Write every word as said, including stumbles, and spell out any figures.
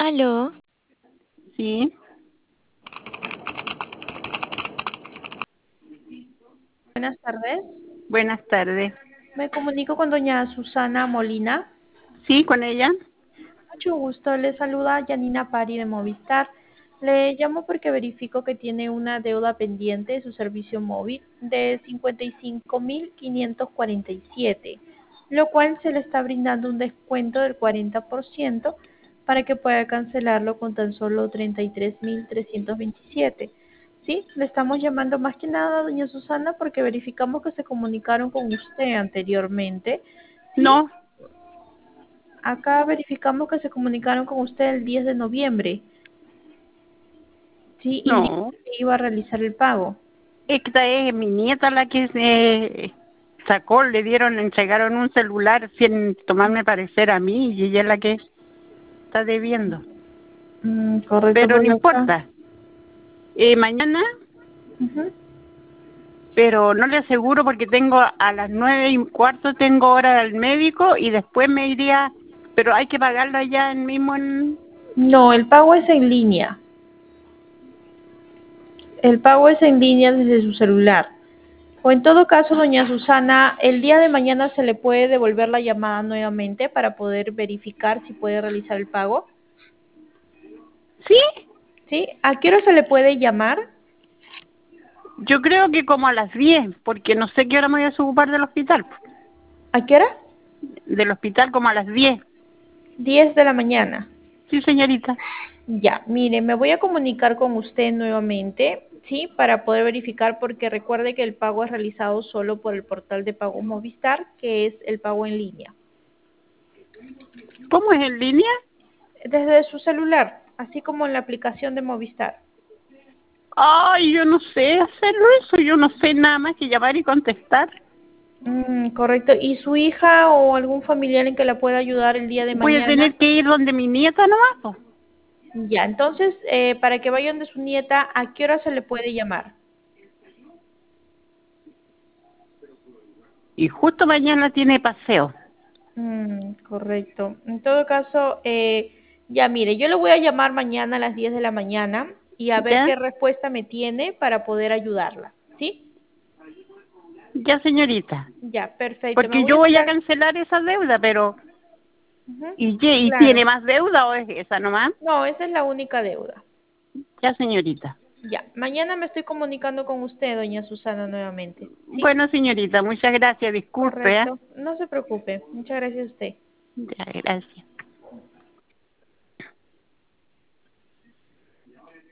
Aló, Sí, Buenas tardes. buenas tardes. Me comunico con doña Susana Molina. Sí, con ella. Mucho gusto. Le saluda Yanina Pari de Movistar. Le llamo porque verifico que tiene una deuda pendiente de su servicio móvil de cincuenta y cinco mil quinientos cuarenta y siete, lo cual se le está brindando un descuento del cuarenta por ciento para que pueda cancelarlo con tan solo treinta y tres mil trescientos veintisiete. Sí, le estamos llamando más que nada, doña Susana, porque verificamos que se comunicaron con usted anteriormente. Sí, No, acá verificamos que se comunicaron con usted el diez de noviembre. Sí, indicó no. que iba a realizar el pago. Esta es mi nieta la que se sacó, le dieron, entregaron un celular sin tomarme parecer a mí y ella es la que está debiendo. Mm, correcto, Pero no porque acá. importa. Eh, mañana, Ujú. pero no le aseguro porque tengo a las nueve y cuarto tengo hora del médico y después me iría, pero hay que pagarlo allá en mismo en... No, el pago es en línea. El pago es en línea desde su celular. O en todo caso, doña Susana, el día de mañana se le puede devolver la llamada nuevamente para poder verificar si puede realizar el pago. Sí, ¿Sí? ¿A qué hora se le puede llamar? yo creo que como a las diez, porque no sé qué hora me voy a ocupar del hospital. ¿A qué hora? Del hospital como a las diez. Diez de la mañana. Sí, señorita. Ya, mire, me voy a comunicar con usted nuevamente, ¿sí? Para poder verificar, porque recuerde que el pago es realizado solo por el portal de pago Movistar, que es el pago en línea. ¿Cómo es en línea? Desde su celular, así como en la aplicación de Movistar. Ay, yo no sé hacerlo eso, yo no sé nada más que llamar y contestar. Mm, correcto. ¿Y su hija o algún familiar en que la pueda ayudar el día de Voy a mañana? tener que ir donde mi nieta nomás, po. Ya, entonces, eh, para que vayan de su nieta, ¿a qué hora se le puede llamar? Y justo mañana tiene paseo. Mm, correcto. En todo caso, eh, ya mire, yo le voy a llamar mañana a las diez de la mañana y a ver ¿Ya? qué respuesta me tiene para poder ayudarla. ¿Sí? Ya, señorita. Ya, perfecto. Me Porque voy a yo voy a estar. cancelar esa deuda, pero... Ujú, ¿Y, qué? ¿Y claro. tiene más deuda o es esa nomás? No, esa es la única deuda. Ya, señorita. Ya, mañana me estoy comunicando con usted, doña Susana, nuevamente. ¿Sí? Bueno, señorita, muchas gracias. Disculpe, ¿eh? Correcto. No se preocupe. Muchas gracias a usted. Ya, gracias.